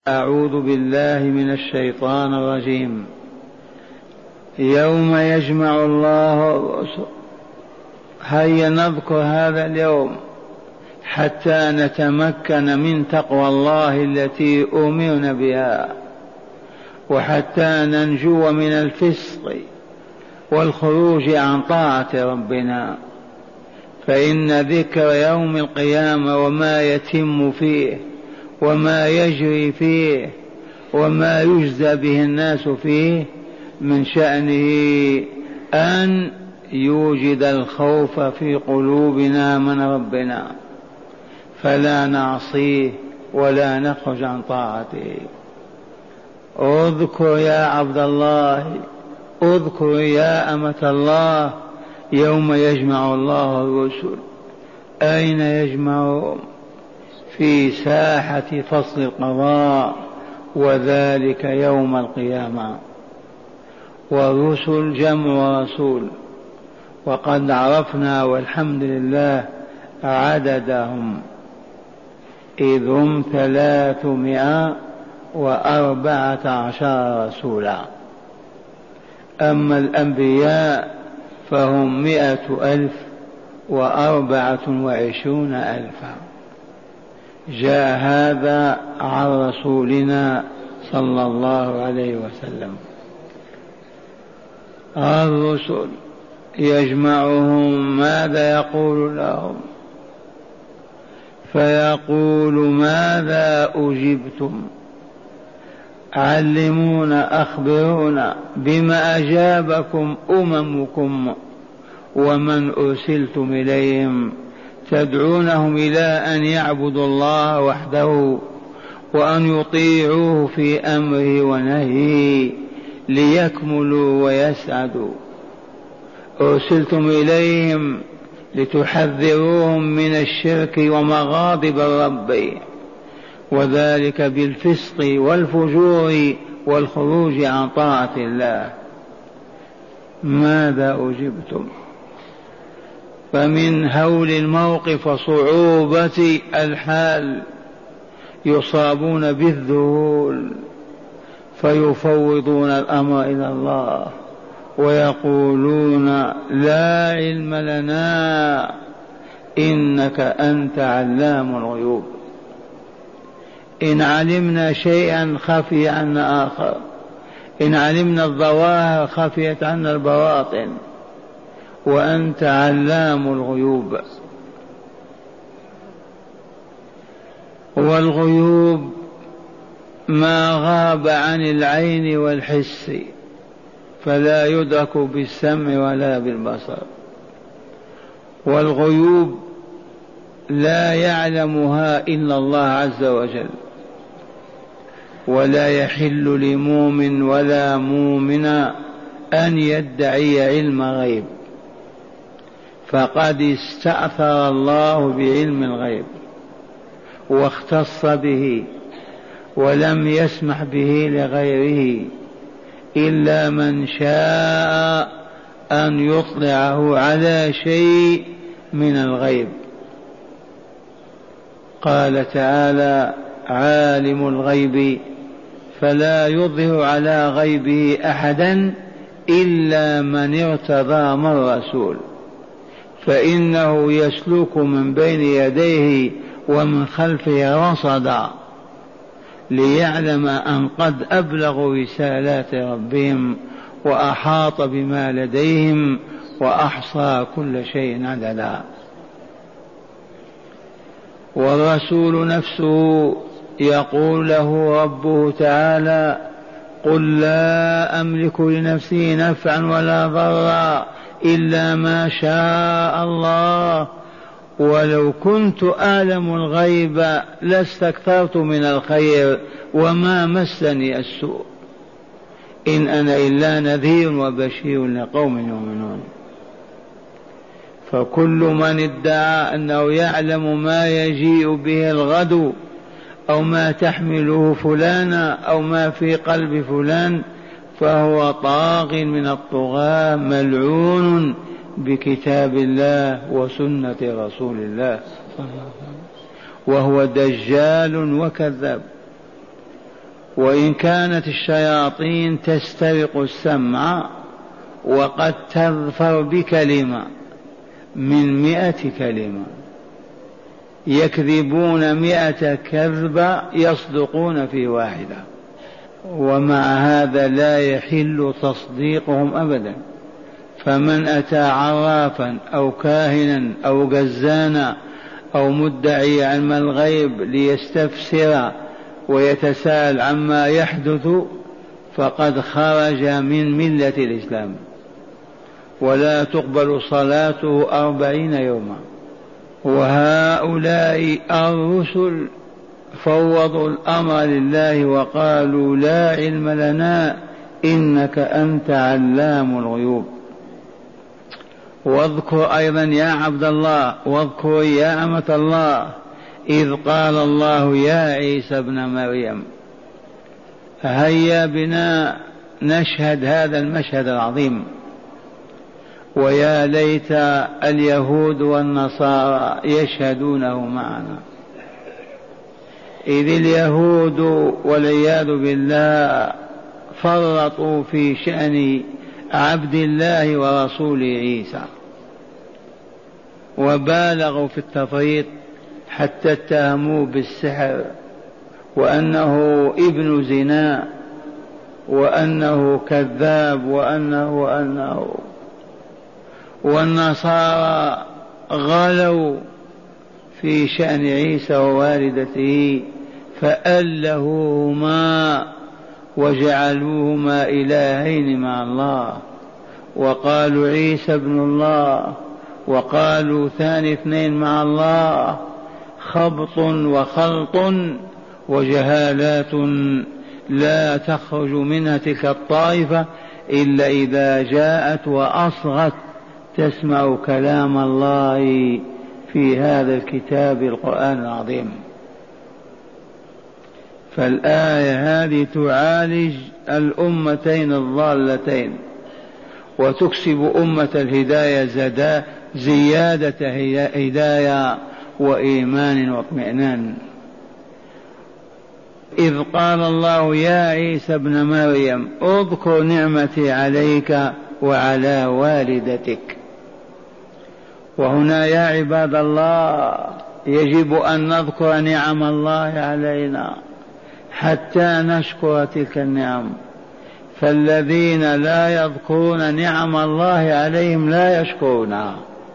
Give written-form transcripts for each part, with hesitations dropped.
أعوذ بالله من الشيطان الرجيم. يوم يجمع الله الرسل. هيا نذكر هذا اليوم حتى نتمكن من تقوى الله التي أمرنا بها، وحتى ننجو من الفسق والخروج عن طاعة ربنا. فإن ذكر يوم القيامة وما يتم فيه وما يجري فيه وما يجزى به الناس فيه من شأنه أن يوجد الخوف في قلوبنا من ربنا، فلا نعصيه ولا نخرج عن طاعته. اذكر يا عبد الله، اذكر يا أمة الله، يوم يجمع الله الرسل. أين يجمعهم؟ في ساحة فصل القضاء، وذلك يوم القيامة. والرسل جمع رسول، وقد عرفنا والحمد لله عددهم، إذ هم 314 رسولا. أما الأنبياء فهم 124,000. جاء هذا عن رسولنا صلى الله عليه وسلم. الرسل يجمعهم، ماذا يقول لهم؟ فيقول: ماذا أجبتم؟ علمونا، أخبرونا بما أجابكم أممكم ومن أرسلتم إليهم، تدعونهم إلى أن يعبدوا الله وحده وأن يطيعوه في أمره ونهيه ليكملوا ويسعدوا. أرسلتم إليهم لتحذروهم من الشرك ومغاضب الرب، وذلك بالفسق والفجور والخروج عن طاعة الله. ماذا أجبتم؟ فمن هول الموقف وصعوبة الحال يصابون بالذهول، فيفوضون الأمر إلى الله ويقولون: لا علم لنا إنك أنت علام الغيوب. إن علمنا شيئا خفي عنا آخر، إن علمنا الظواهر خفيت عنا البواطن، وأنت علام الغيوب. والغيوب ما غاب عن العين والحس، فلا يدرك بالسمع ولا بالبصر. والغيوب لا يعلمها إلا الله عز وجل، ولا يحل لمؤمن ولا مؤمنة أن يدعي علم غيب، فقد استأثر الله بعلم الغيب واختص به، ولم يسمح به لغيره إلا من شاء أن يطلعه على شيء من الغيب. قال تعالى: عالم الغيب فلا يظهر على غيبه أحدا إلا من ارتضى من رسول، فإنه يسلك من بين يديه ومن خلفه رصدا ليعلم أن قد أبلغوا رسالات ربهم وأحاط بما لديهم وأحصى كل شيء عددا. والرسول نفسه يقول له ربه تعالى: قل لا أملك لنفسي نفعا ولا ضرا إلا ما شاء الله، ولو كنت أعلم الغيب لاستكثرت من الخير وما مسني السوء، إن أنا إلا نذير وبشير لقوم يؤمنون. فكل من ادعى أنه يعلم ما يجيء به الغد أو ما تحمله فلانة أو ما في قلب فلان فهو طاغ من الطغاة، ملعون بكتاب الله وسنة رسول الله، وهو دجال وكذاب. وإن كانت الشياطين تسترق السمع وقد تظفر بكلمة من 100 كلمة، يكذبون 100 كذبة يصدقون في واحدة، ومع هذا لا يحل تصديقهم أبدا. فمن أتى عرافا أو كاهنا أو جزانا أو مدعي علم الغيب ليستفسر ويتساءل عما يحدث فقد خرج من ملة الإسلام، ولا تقبل صلاته 40 يوما. وهؤلاء الرسل فوضوا الأمر لله وقالوا لا علم لنا إنك أنت علام الغيوب. واذكر أيضا يا عبد الله، واذكر يا أمة الله، إذ قال الله يا عيسى ابن مريم. هيا بنا نشهد هذا المشهد العظيم، ويا ليت اليهود والنصارى يشهدونه معنا. إذ اليهود والعياذ بالله فرطوا في شأن عبد الله ورسوله عيسى، وبالغوا في التفريط حتى اتهموه بالسحر وأنه ابن زنا وأنه كذاب وأنه والنصارى غلوا في شأن عيسى ووالدته فألهوهما وجعلوهما إلهين مع الله، وقالوا عيسى ابن الله، وقالوا ثاني اثنين مع الله. خبط وخلط وجهالات لا تخرج منها تلك الطائفة إلا إذا جاءت وأصغت تسمع كلام الله في هذا الكتاب القرآن العظيم. فالآية هذه تعالج الأمتين الضالتين وتكسب أمة الهداية زيادة هداية وإيمان واطمئنان. إذ قال الله يا عيسى ابن مريم اذكر نعمتي عليك وعلى والدتك. وهنا يا عباد الله يجب أن نذكر نعم الله علينا حتى نشكر تلك النعم، فالذين لا يذكرون نعم الله عليهم لا يشكرونها.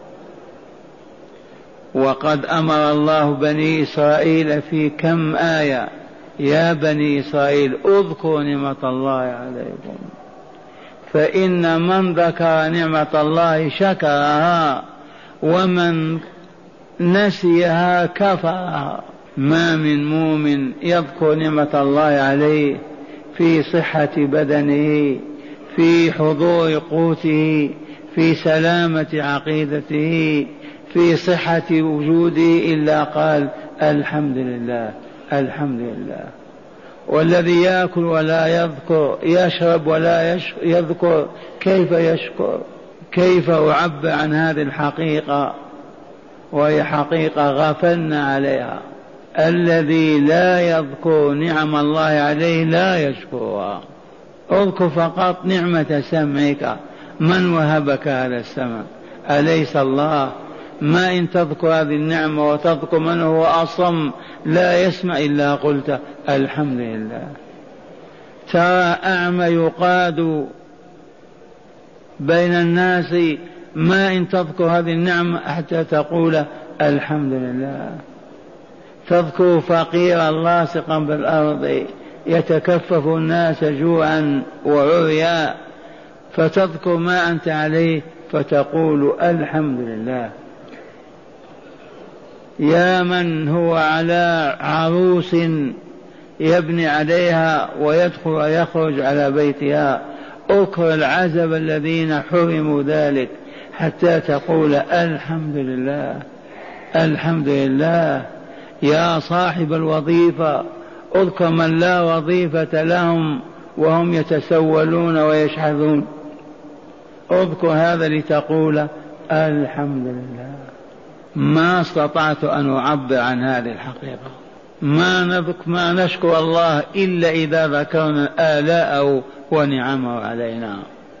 وقد أمر الله بني إسرائيل في كم آية يا بني إسرائيل اذكروا نعمة الله عليكم، فإن من ذكر نعمة الله شكرها ومن نسيها كفرها. ما من مؤمن يذكر نعمة الله عليه في صحة بدنه، في حضور قوته، في سلامة عقيدته، في صحة وجوده إلا قال الحمد لله الحمد لله. والذي يأكل ولا يذكر، يشرب ولا يذكر، كيف يشكر؟ كيف أعبر عن هذه الحقيقة وهي حقيقة غفلنا عليها؟ الذي لا يذكر نعم الله عليه لا يشكرها. اذكر فقط نعمة سمعك، من وهبك هذا السمع؟ أليس الله؟ ما إن تذكر هذه النعمة وتذكر من هو أصم لا يسمع إلا قلت الحمد لله. ترى أعمى يقاد بين الناس، ما إن تذكر هذه النعمة حتى تقول الحمد لله. تذكر فقيرا لاصقا بالأرض يتكفف الناس جوعا وعريا، فتذكر ما أنت عليه فتقول الحمد لله. يا من هو على عروس يبني عليها ويدخل ويخرج على بيتها، اذكر العزب الذين حرموا ذلك حتى تقول الحمد لله الحمد لله. يا صاحب الوظيفة اذكر من لا وظيفة لهم وهم يتسولون ويشحذون، اذكر هذا لتقول الحمد لله. ما استطعت أن أعبر عن هذه الحقيقة، ما نشكر الله إلا إذا ذكرنا آلاءه ونعمه علينا.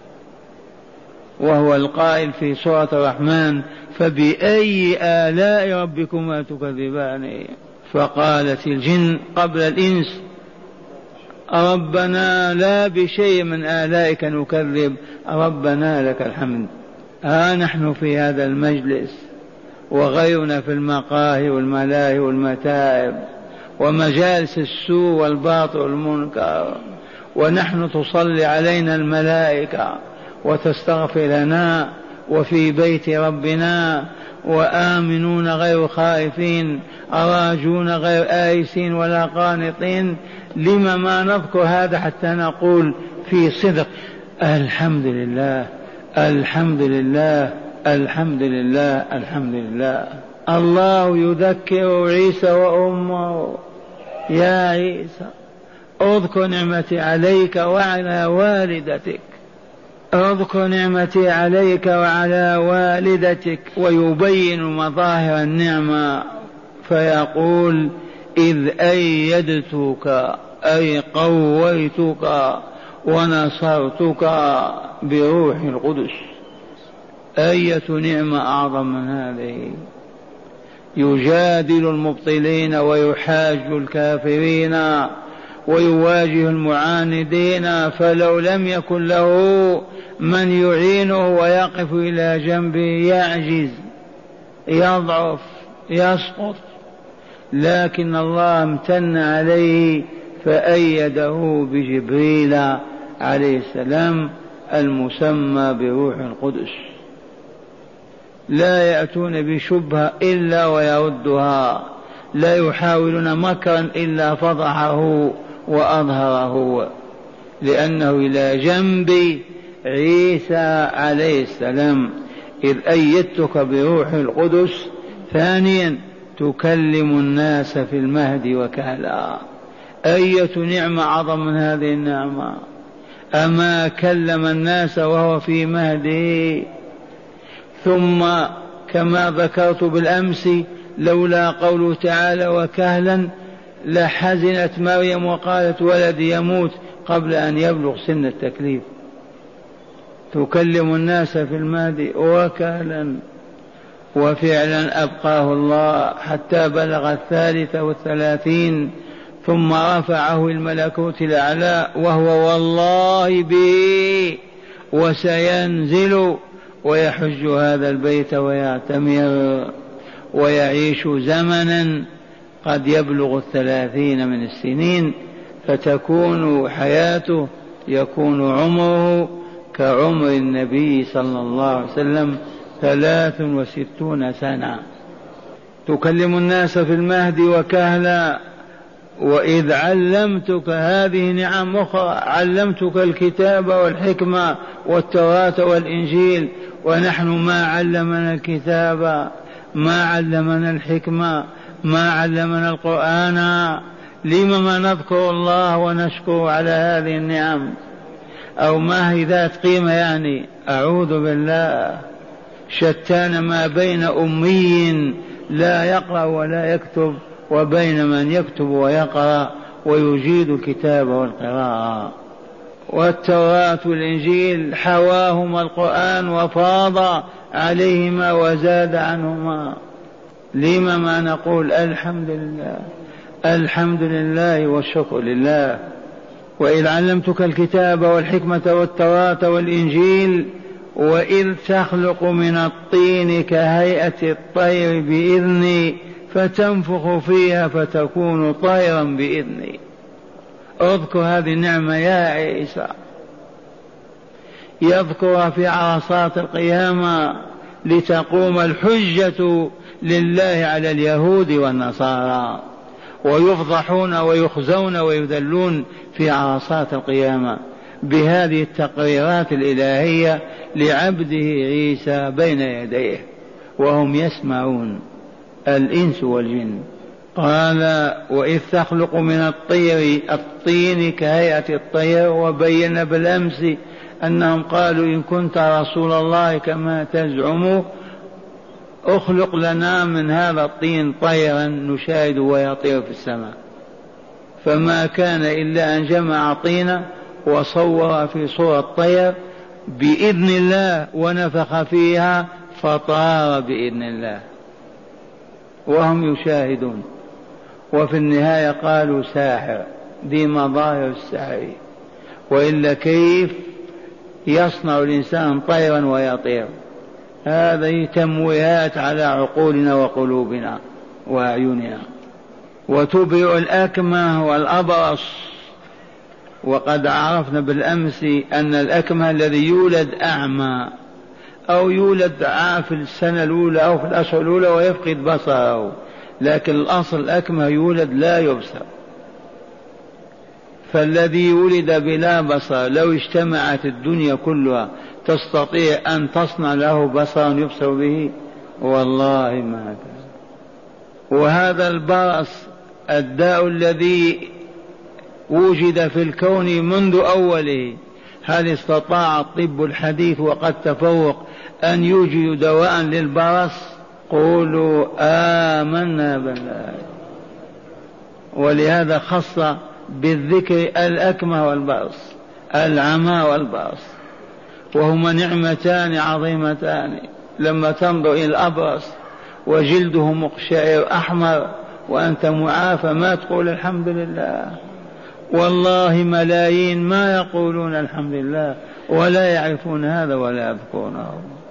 وهو القائل في سورة الرحمن: فبأي آلاء ربكما تكذبان. فقالت الجن قبل الإنس: ربنا لا بشيء من آلائك نكذب، ربنا لك الحمد. نحن في هذا المجلس وغيرنا في المقاهي والملاهي والمتاعب ومجالس السوء والباطل والمنكر، ونحن تصلي علينا الملائكة وتستغفر لنا، وفي بيت ربنا وآمنون غير خائفين، راجون غير آيسين ولا قانطين. لما ما نذكر هذا حتى نقول في صدق: الحمد لله الحمد لله الحمد لله الحمد لله. الله يذكر عيسى وأمه: يا عيسى اذكر نعمتي عليك وعلى والدتك، اذكر نعمتي عليك وعلى والدتك، ويبين مظاهر النعمة فيقول: إذ أيدتك أي قويتك ونصرتك بروح القدس. أية نعمة أعظم من هذه؟ يجادل المبطلين ويحاج الكافرين ويواجه المعاندين، فلو لم يكن له من يعينه ويقف إلى جنبه يعجز يضعف يسقط، لكن الله امتن عليه فأيده بجبريل عليه السلام المسمى بروح القدس. لا يأتون بشبهة إلا ويردها، لا يحاولون مكرا إلا فضحه وأظهره، لأنه إلى جنب عيسى عليه السلام. إذ أيدتك بروح القدس. ثانيا: تكلم الناس في المهد وكهلا. أية نعمة أعظم من هذه النعمة؟ أما كلم الناس وهو في مهده. ثم كما ذكرت بالأمس: لولا قوله تعالى وكهلا لحزنت مريم وقالت ولدي يموت قبل أن يبلغ سن التكليف. تكلم الناس في المهد وكهلا، وفعلا أبقاه الله حتى بلغ 33 ثم رفعه الملكوت الأعلى، وهو والله به وسينزل ويحج هذا البيت ويعتمر ويعيش زمنا قد يبلغ 30 من السنين، فتكون حياته يكون عمره كعمر النبي صلى الله عليه وسلم 63 سنة. تكلم الناس في المهد وكهلا. وإذ علمتك، هذه نعم أخرى، علمتك الكتاب والحكمة والتوراة والإنجيل، ونحن ما علمنا الكتاب، ما علمنا الحكمة، ما علمنا القرآن. لما ما نذكر الله ونشكر على هذه النعم؟ أو ما هي ذات قيمة يعني؟ أعوذ بالله. شتان ما بين أمي لا يقرأ ولا يكتب وبين من يكتب ويقرأ ويجيد الكتاب والقراءة. والتوراة والإنجيل حواهما القرآن وفاض عليهما وزاد عنهما. لما ما نقول الحمد لله الحمد لله والشكر لله. وإذ علمتك الكتاب والحكمة والتوراة والإنجيل، وإذ تخلق من الطين كهيئة الطير بإذني فتنفخ فيها فتكون طيرا بإذني. اذكر هذه النعمة يا عيسى. يذكرها في عرصات القيامة لتقوم الحجة لله على اليهود والنصارى، ويفضحون ويخزون ويذلون في عرصات القيامة بهذه التقريرات الإلهية لعبده عيسى بين يديه وهم يسمعون، الإنس والجن. قال: وإذ تخلق من الطين كهيئة الطير. وبين بالأمس أنهم قالوا: إن كنت رسول الله كما تزعم اخلق لنا من هذا الطين طيرا نشاهد ويطير في السماء. فما كان إلا أن جمع طينا وصور في صورة طير بإذن الله ونفخ فيها فطار بإذن الله وهم يشاهدون. وفي النهاية قالوا ساحر، دي مظاهر السحر، وإلا كيف يصنع الإنسان طيرا ويطير؟ هذه تمويهات على عقولنا وقلوبنا وأعيننا. وتبرئ الأكمه والأبرص، وقد عرفنا بالأمس أن الأكمه الذي يولد أعمى أو يولد في السنة الأولى أو في الأشهر الأولى ويفقد بصره، لكن الأصل الأكمه يولد لا يبصر. فالذي ولد بلا بصر لو اجتمعت الدنيا كلها تستطيع أن تصنع له بصرا يبصر به؟ والله ما كان. وهذا البرص الداء الذي وجد في الكون منذ أوله، هل استطاع الطب الحديث وقد تفوق أن يوجد دواء للبرص؟ قولوا آمنا بالله. ولهذا خص بالذكر الأكمه والبرص، العمى والبرص، وهما نعمتان عظيمتان. لما تنظر إلى الأبرص وجلده مقشعر أحمر وأنت معافى ما تقول الحمد لله؟ والله ملايين ما يقولون الحمد لله ولا يعرفون هذا ولا يذكرونه.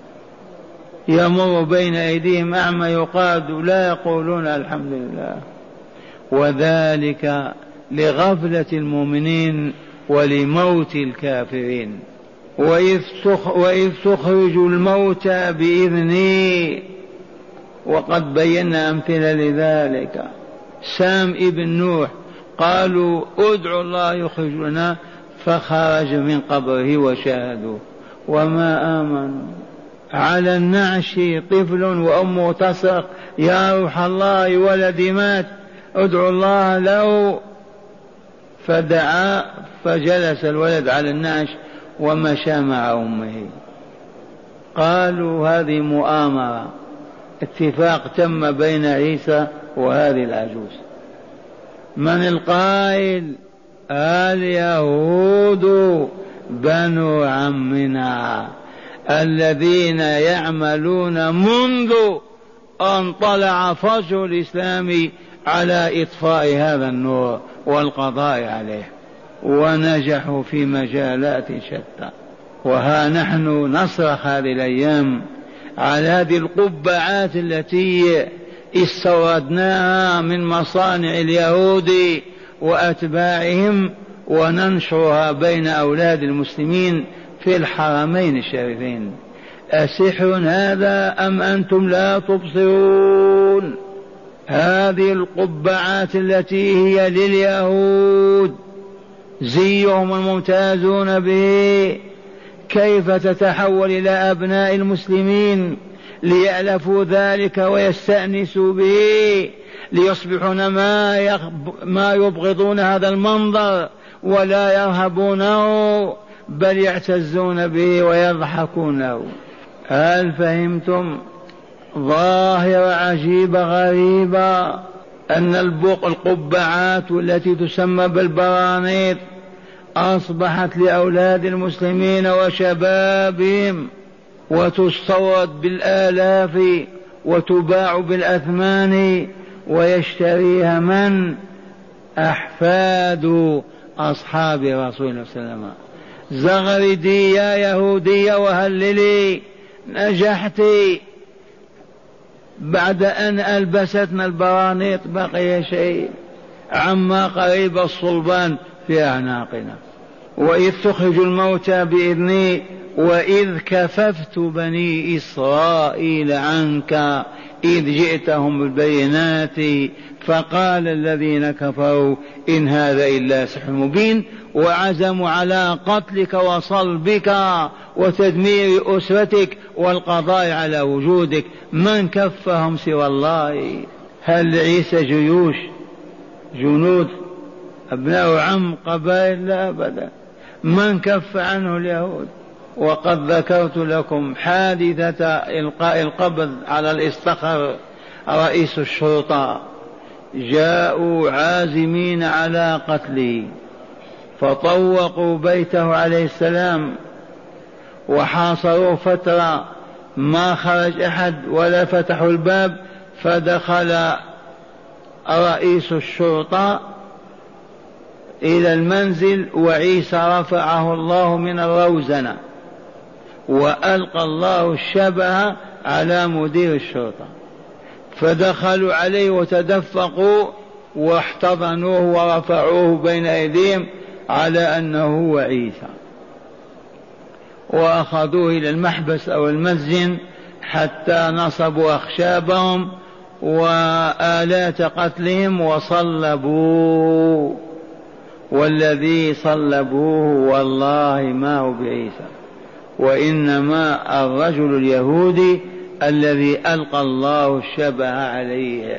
يمر بين أيديهم أعمى يقاد لا يقولون الحمد لله. وذلك لغفلة المؤمنين ولموت الكافرين. وإذ تخرج الموتى بإذني، وقد بينا أمثلة لذلك. سام ابن نوح قالوا ادعوا الله يخرج لنا، فخرج من قبره وشاهدوا وما آمنوا. على النعش طفل وأمه تصرخ يا روح الله ولدي مات ادعوا الله له، فدعا فجلس الولد على النعش ومشى مع أمه. قالوا هذه مؤامرة، اتفاق تم بين عيسى وهذه العجوز. من القائل؟ اليهود بنو عمنا الذين يعملون منذ أن طلع فجر الإسلام على إطفاء هذا النور والقضاء عليه، ونجحوا في مجالات شتى. وها نحن نصرخ هذه الأيام على هذه القبعات التي استوردناها من مصانع اليهود وأتباعهم وننشرها بين أولاد المسلمين في الحرمين الشريفين. أسحر هذا أم أنتم لا تبصرون؟ هذه القبعات التي هي لليهود زيهم الممتازون به كيف تتحول إلى أبناء المسلمين ليألفوا ذلك ويستأنسوا به، ليصبحون ما يبغضون هذا المنظر ولا يرهبونه بل يعتزون به ويضحكونه. هل فهمتم؟ ظاهرة عجيبة غريبة أن القبعات التي تسمى بالبرانيط أصبحت لأولاد المسلمين وشبابهم، وتستورد بالآلاف وتباع بالأثمان، ويشتريها من؟ أحفاد أصحاب رسول الله صلى الله عليه وسلم. زغردي يا يهودية وهللي نجحتي. بعد أن ألبستنا البرانيط بقي شيء؟ عما قريب الصلبان في أعناقنا. وإذ تخرج الموتى بإذني وإذ كففت بني إسرائيل عنك إذ جئتهم بالبينات فقال الذين كفروا إن هذا إلا سحر مبين، وعزموا على قتلك وصلبك وتدمير أسرتك والقضاء على وجودك. من كفهم سوى الله؟ هل عيسى جيوش جنود أبناء عم قبائل؟ لا أبدا. من كف عنه اليهود؟ وقد ذكرت لكم حادثة إلقاء القبض على الإصطخر رئيس الشرطة، جاءوا عازمين على قتله فطوقوا بيته عليه السلام وحاصروه فترة، ما خرج أحد ولا فتحوا الباب، فدخل رئيس الشرطة إلى المنزل وعيسى رفعه الله من الروزنة وألقى الله الشبه على مدير الشرطة، فدخلوا عليه وتدفقوا واحتضنوه ورفعوه بين أيديهم على أنه هو عيسى، وأخذوه إلى المحبس أو المسجن حتى نصبوا أخشابهم وآلات قتلهم وصلبوه، والذي صلبوه والله ما هو بعيسى وإنما الرجل اليهودي الذي ألقى الله الشبه عليه.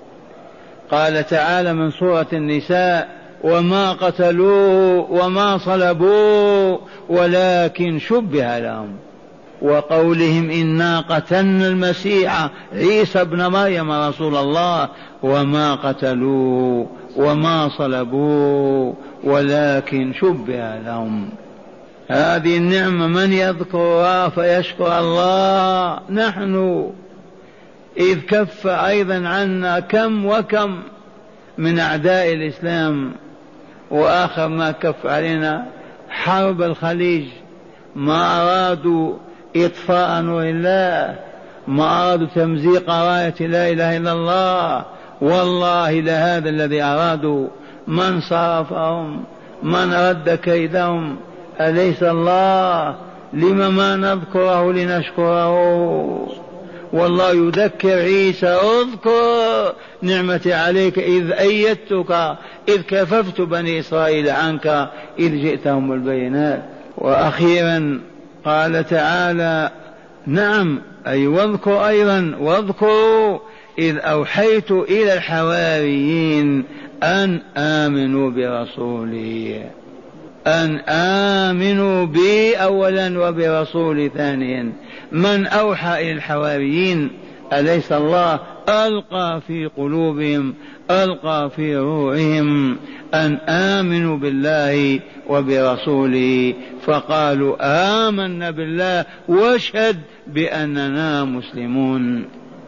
قال تعالى من سورة النساء: وما قتلوه وما صلبوه ولكن شبه لهم، وقولهم إنا قتلنا المسيح عيسى ابن مريم رسول الله وما قتلوه وما صلبوه ولكن شبه لهم. هذه النعمة من يذكرها فيشكر الله؟ نحن، إذ كف أيضا عنا كم وكم من أعداء الإسلام، وآخر ما كف علينا حرب الخليج، ما أرادوا إطفاء نور الله، ما أرادوا تمزيق راية لا إله إلا الله، والله لهذا الذي أرادوا. من صرفهم؟ من رد كيدهم؟ أليس الله؟ لم ما نذكره لنشكره؟ والله يذكر عيسى: اذكر نعمتي عليك إذ أيدتك إذ كففت بني إسرائيل عنك إذ جئتهم البينات. وأخيرا قال تعالى: نعم أي واذكر أيضا، واذكروا إذ أوحيت إلى الحواريين أن آمنوا برسولي، أن آمنوا بي أولا وبرسولي ثانيا. من أوحى إلى الحواريين؟ أليس الله؟ ألقى في قلوبهم، ألقى في روعهم أن آمنوا بالله وبرسوله، فقالوا آمنا بالله واشهد بأننا مسلمون.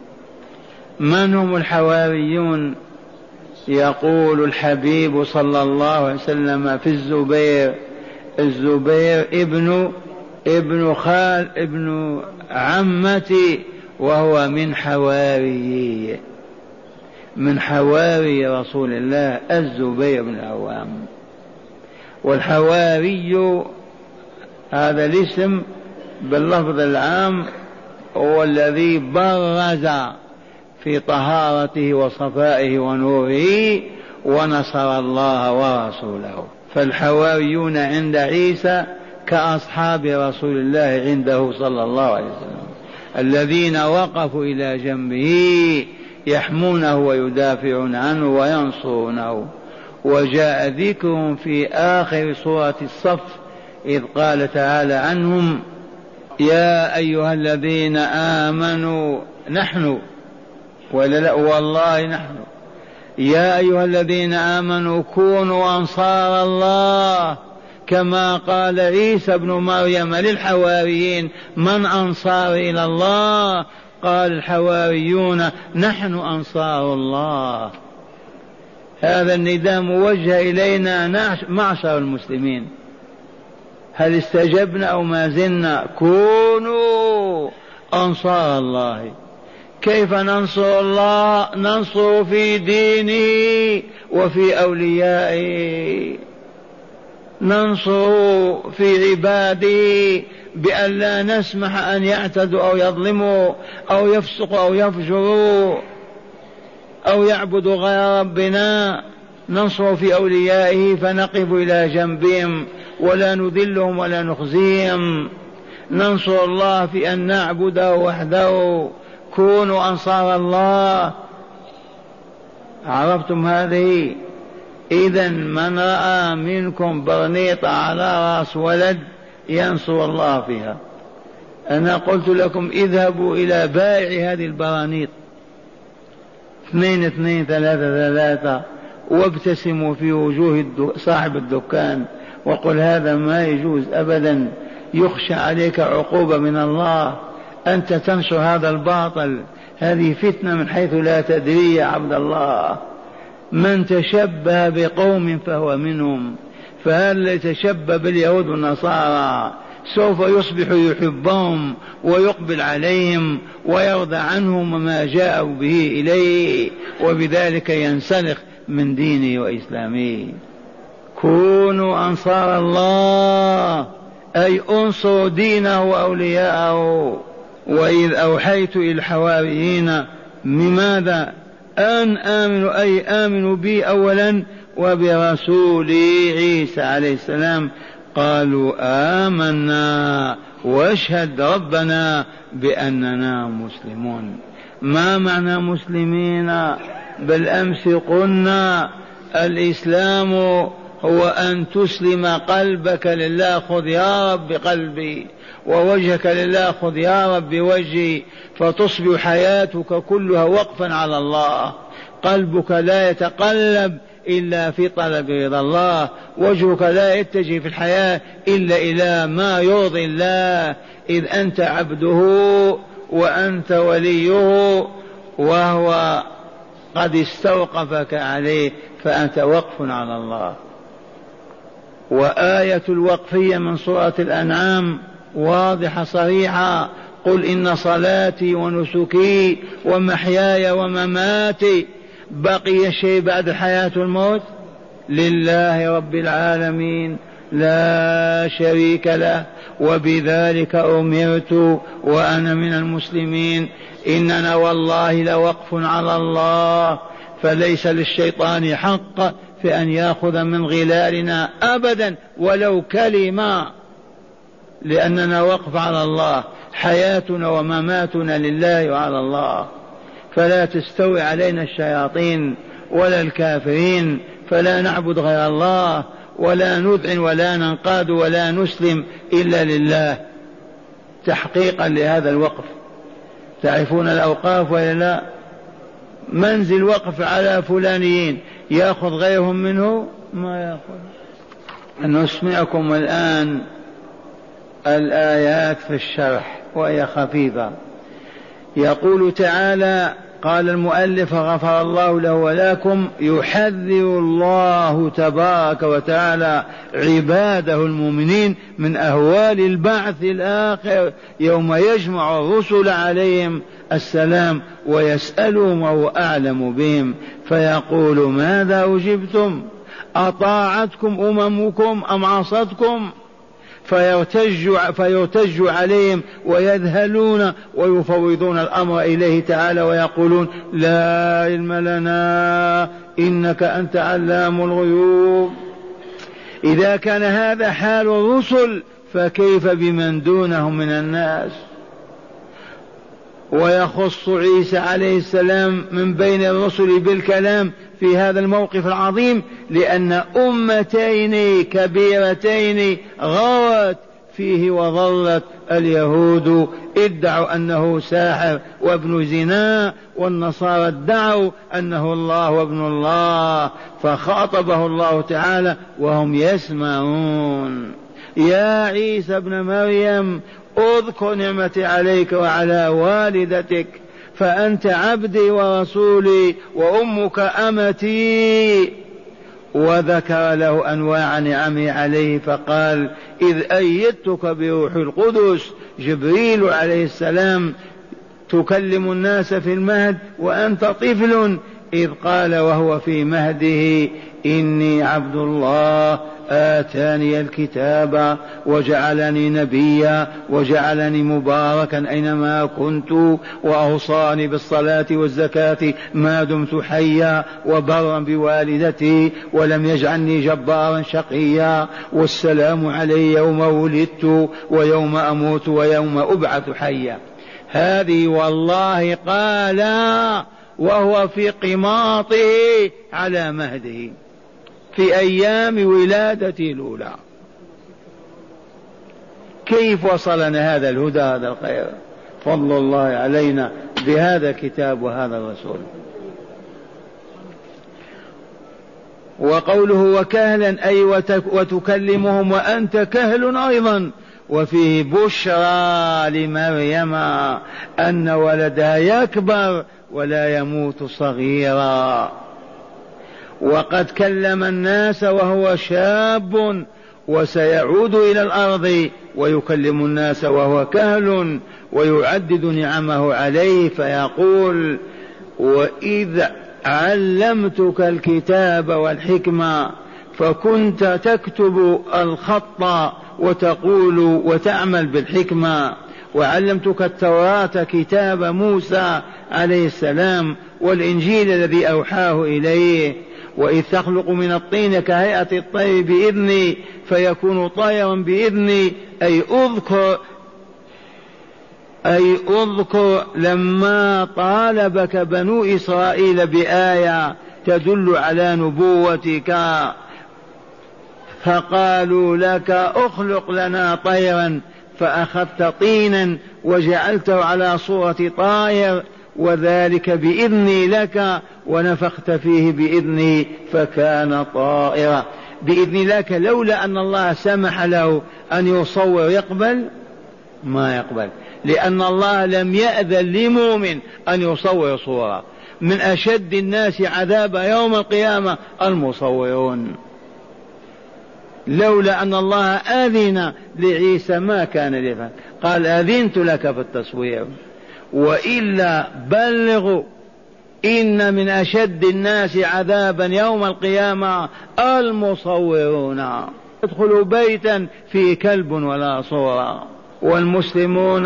من هم الحواريون؟ يقول الحبيب صلى الله عليه وسلم في الزبير ابن عمتي، وهو من حواري رسول الله الزبير بن العوام. والحواري هذا الاسم باللفظ العام هو الذي برز في طهارته وصفائه ونوره ونصر الله ورسوله. فالحواريون عند عيسى كأصحاب رسول الله عنده صلى الله عليه وسلم، الذين وقفوا إلى جنبه يحمونه ويدافعون عنه وينصرونه. وجاء ذكرهم في آخر سورة الصف إذ قال تعالى عنهم: يا أيها الذين آمنوا، نحن والله نحن، يا أيها الذين آمنوا كونوا أنصار الله كما قال عيسى ابن مريم للحواريين: من أنصار إلى الله؟ قال الحواريون: نحن أنصار الله. هذا النداء موجه إلينا معشر المسلمين، هل استجبنا أو ما زلنا؟ كونوا أنصار الله. كيف ننصر الله؟ ننصر في دينه وفي أوليائه، ننصر في عباده بأن لا نسمح أن يعتدوا أو يظلموا أو يفسقوا أو يفجروا أو يعبدوا غير ربنا. ننصر في أوليائه فنقف إلى جنبهم ولا نذلهم ولا نخزيهم. ننصر الله في أن نعبده وحده. كونوا أنصار الله. عرفتم هذه؟ إذن من رأى منكم برنيط على رأس ولد ينصر الله فيها. أنا قلت لكم اذهبوا إلى بائع هذه البرانيط 2 2 3 3 وابتسموا في وجوه صاحب الدكان وقل هذا ما يجوز أبدا، يخشى عليك عقوبة من الله، أنت تنشر هذا الباطل، هذه فتنة من حيث لا تدري يا عبد الله. من تشبه بقوم فهو منهم، فهل يتشبه باليهود والنصارى سوف يصبح يحبهم ويقبل عليهم ويرضى عنهم وما جاءوا به إليه، وبذلك ينسلخ من دينه وإسلامه. كونوا أنصار الله أي أنصروا دينه وأولياءه. وإذ أوحيت إلى الحواريين لماذا؟ أن آمنوا أي آمنوا بي أولا وبرسولي عيسى عليه السلام. قالوا آمنا واشهد ربنا بأننا مسلمون. ما معنى مسلمين؟ بالأمس قلنا الإسلام هو أن تسلم قلبك لله، خذ يا رب بقلبي، ووجهك لله، خذ يا رب بوجهي، فتصبح حياتك كلها وقفا على الله. قلبك لا يتقلب إلا في طلب رضا الله، وجهك لا يتجه في الحياة إلا إلى ما يرضي الله، إذ أنت عبده وأنت وليه وهو قد استوقفك عليه، فأنت وقف على الله. وآية الوقفية من سورة الأنعام واضحة صريحة: قل إن صلاتي ونسكي ومحياي ومماتي، بقي شيء بعد الحياة والموت؟ لله رب العالمين لا شريك له، وبذلك أمرت وأنا من المسلمين. إننا والله لوقف على الله، فليس للشيطان حق في أن يأخذ من غلالنا أبدا ولو كلمة، لأننا وقف على الله، حياتنا ومماتنا لله وعلى الله. فلا تستوي علينا الشياطين ولا الكافرين، فلا نعبد غير الله ولا نذعن ولا ننقاد ولا نسلم إلا لله تحقيقا لهذا الوقف. تعرفون الأوقاف ولا لا؟ منزل وقف على فلانيين، يأخذ غيرهم منه؟ ما يأخذ. نسمعكم الآن الآيات في الشرح وهي خفيفة. يقول تعالى: قال المؤلف غفر الله له ولكم: يحذر الله تبارك وتعالى عباده المؤمنين من أهوال البعث الآخر يوم يجمع الرسل عليهم السلام ويسألهم وهو أعلم بهم، فيقول: ماذا أجبتم؟ أطاعتكم أممكم أم عصتكم؟ فيرتج عليهم ويذهلون ويفوضون الأمر إليه تعالى ويقولون: لا علم لنا إنك أنت علام الغيوب. إذا كان هذا حال الرسل فكيف بمن دونهم من الناس؟ ويخص عيسى عليه السلام من بين الرسل بالكلام في هذا الموقف العظيم، لأن أمتين كبيرتين غوت فيه وظلت. اليهود ادعوا أنه ساحر وابن زنا، والنصارى ادعوا أنه الله وابن الله، فخاطبه الله تعالى وهم يسمعون: يا عيسى ابن مريم اذكر نعمتي عليك وعلى والدتك، فأنت عبدي ورسولي وأمك أمتي. وذكر له أنواع نعمه عليه فقال: إذ أيدتك بروح القدس، جبريل عليه السلام تكلم الناس في المهد وأنت طفل، إذ قال وهو في مهده: إني عبد الله آتاني الكتاب وجعلني نبيا وجعلني مباركا أينما كنت وأوصاني بالصلاة والزكاة ما دمت حيا وبرا بوالدتي ولم يجعلني جبارا شقيا، والسلام علي يوم ولدت ويوم أموت ويوم أبعث حيا. هذه والله قال وهو في قماطه على مهده في أيام ولادته الأولى. كيف وصلنا هذا الهدى هذا الخير؟ فضل الله علينا بهذا الكتاب وهذا الرسول. وقوله وكهلا أي وتكلمهم وأنت كهل أيضا، وفيه بشرى لمريم أن ولدها يكبر ولا يموت صغيرا. وقد كلم الناس وهو شاب وسيعود إلى الأرض ويكلم الناس وهو كهل ويعدد نعمه عليه فيقول وإذ علمتك الكتاب والحكمة فكنت تكتب الخط وتقول وتعمل بالحكمة، وعلمتك التوراة كتاب موسى عليه السلام والإنجيل الذي أوحاه إليه، وإذ تخلق من الطين كهيئة الطير بإذني فيكون طيرا بإذني، أي أذكر لما طالبك بنو إسرائيل بآية تدل على نبوتك فقالوا لك اخلق لنا طيرا فأخذت طينا وجعلته على صورة طائر وذلك بإذني لك ونفخت فيه بإذني فكان طائرا. بإذن لك، لولا أن الله سمح له أن يصور يقبل؟ ما يقبل، لأن الله لم يأذن لمؤمن أن يصور صورة. من أشد الناس عذابا يوم القيامة المصورون. لولا أن الله آذن لعيسى ما كان لفعل، قال أذنت لك في التصوير، وإلا بلغوا إن من أشد الناس عذابا يوم القيامة المصورون. ادخلوا بيتا فيه كلب ولا صورة. والمسلمون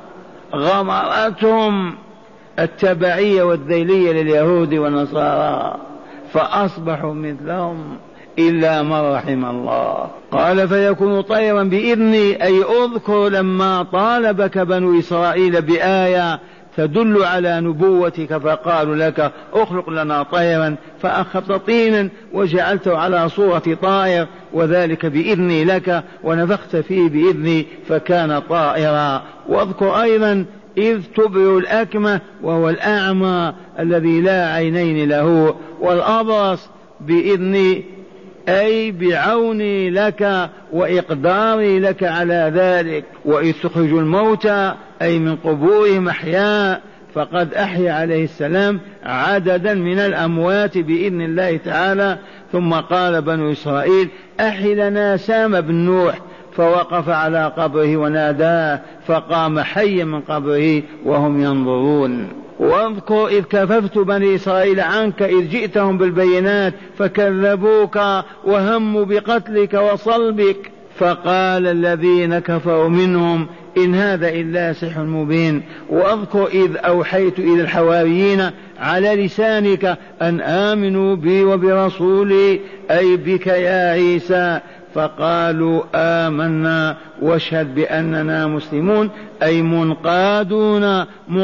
غمرتهم التبعية والذيلية لليهود والنصارى فأصبحوا مثلهم إلا من رحم الله. قال فيكون طيرا بإذني أي أذكر لما طالبك بنو إسرائيل بآية تدل على نبوتك فقالوا لك اخلق لنا طيرا فأخذت طينا وجعلته على صورة طائر وذلك بإذني لك ونفخت فيه بإذني فكان طائرا. واذكر أيضا إذ تبرئ الأكمة وهو الأعمى الذي لا عينين له والأبرص بإذني أي بعوني لك وإقداري لك على ذلك. وإذ تخرج الموتى أي من قبورهم أحياء فقد أحيا عليه السلام عددا من الأموات بإذن الله تعالى. ثم قال بنو إسرائيل أحي لنا سام بن نوح فوقف على قبره وناداه فقام حيا من قبره وهم ينظرون. واذكر إذ كففت بني إسرائيل عنك إذ جئتهم بالبينات فكذبوك وهموا بقتلك وصلبك فقال الذين كفروا منهم إن هذا إلا سحر مبين. واذكر إذ أوحيت إلى الحواريين على لسانك أن آمنوا بي وبرسولي أي بك يا عيسى فقالوا آمنا واشهد بأننا مسلمون أي منقادون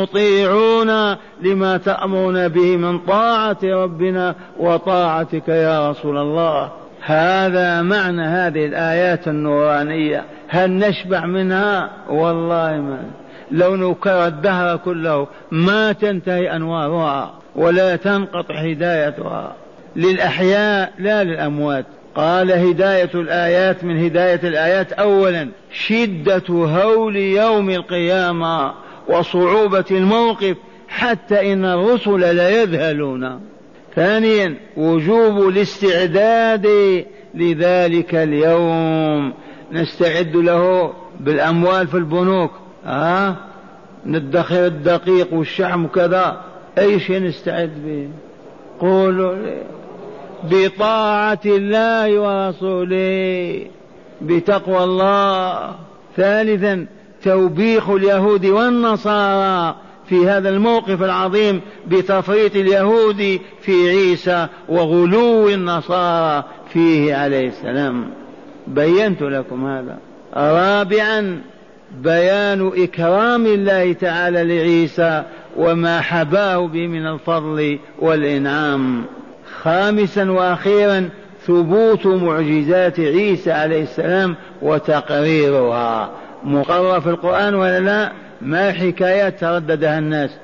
مطيعون لما تأمرون به من طاعة ربنا وطاعتك يا رسول الله. هذا معنى هذه الآيات النورانية. هل نشبع منها؟ والله ما. لو نكر الدهر كله ما تنتهي أنوارها ولا تنقطع هدايتها للأحياء لا للأموات. قال هداية الآيات من هداية الآيات أولا شدة هول يوم القيامة وصعوبة الموقف حتى إن الرسل لا يذهلون. ثانيا وجوب الاستعداد لذلك اليوم، نستعد له بالأموال في البنوك ندخر الدقيق والشحم وكذا. أي شيء نستعد به؟ قولوا بطاعة الله ورسوله بتقوى الله. ثالثا توبيخ اليهود والنصارى في هذا الموقف العظيم بتفريط اليهود في عيسى وغلو النصارى فيه عليه السلام. بينت لكم هذا. رابعا بيان إكرام الله تعالى لعيسى وما حباه به من الفضل والإنعام. خامسا وأخيرا ثبوت معجزات عيسى عليه السلام وتقريرها. مقرر في القرآن ولا لا؟ ما حكايات ترددها الناس